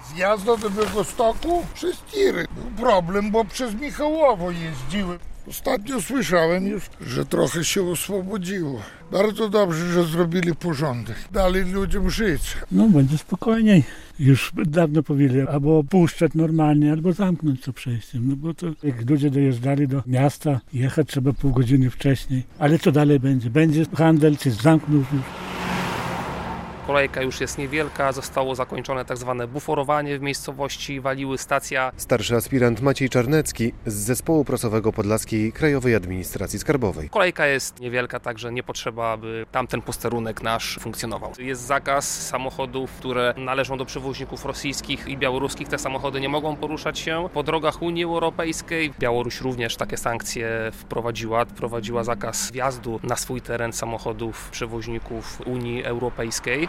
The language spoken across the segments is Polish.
Zjazd do Białegostoku przez tiry. Był problem, bo przez Michałowo jeździły. Ostatnio słyszałem już, że trochę się oswobodziło. Bardzo dobrze, że zrobili porządek. Dali ludziom żyć. No będzie spokojniej. Już dawno powiedzieli, albo puszczać normalnie, albo zamknąć to przejściem. No bo to jak ludzie dojeżdżali do miasta, jechać trzeba pół godziny wcześniej. Ale co dalej będzie? Będzie handel, czy zamknął już? Kolejka już jest niewielka, zostało zakończone tak zwane buforowanie w miejscowości Waliły, stacja. Starszy aspirant Maciej Czarnecki z Zespołu Prasowego Podlaskiej Krajowej Administracji Skarbowej. Kolejka jest niewielka, także nie potrzeba, aby tamten posterunek nasz funkcjonował. Jest zakaz samochodów, które należą do przewoźników rosyjskich i białoruskich. Te samochody nie mogą poruszać się po drogach Unii Europejskiej. Białoruś również takie sankcje wprowadziła zakaz wjazdu na swój teren samochodów przewoźników Unii Europejskiej.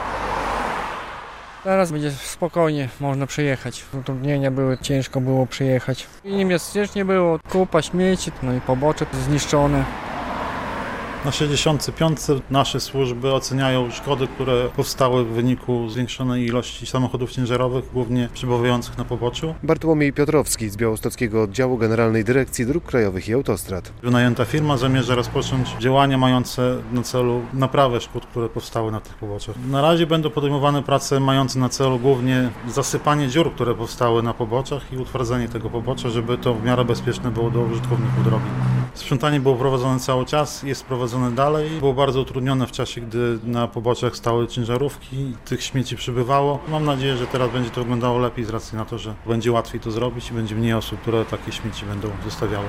Teraz będzie spokojnie, można przejechać. Utrudnienia były, ciężko było przejechać. I niebezpiecznie było, kupa śmieci, no i pobocze zniszczone. Na 65 nasze służby oceniają szkody, które powstały w wyniku zwiększonej ilości samochodów ciężarowych, głównie przebywających na poboczu. Bartłomiej Piotrowski z Białostockiego Oddziału Generalnej Dyrekcji Dróg Krajowych i Autostrad. Wynajęta firma zamierza rozpocząć działania mające na celu naprawę szkód, które powstały na tych poboczach. Na razie będą podejmowane prace mające na celu głównie zasypanie dziur, które powstały na poboczach i utwardzenie tego pobocza, żeby to w miarę bezpieczne było do użytkowników drogi. Sprzątanie było prowadzone cały czas, jest prowadzone dalej. Było bardzo utrudnione w czasie, gdy na poboczach stały ciężarówki, tych śmieci przybywało. Mam nadzieję, że teraz będzie to wyglądało lepiej z racji na to, że będzie łatwiej to zrobić i będzie mniej osób, które takie śmieci będą zostawiały.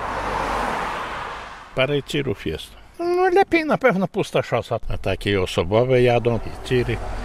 Parę tirów jest. No lepiej na pewno pusta szosa. A takie osobowe jadą i tiry.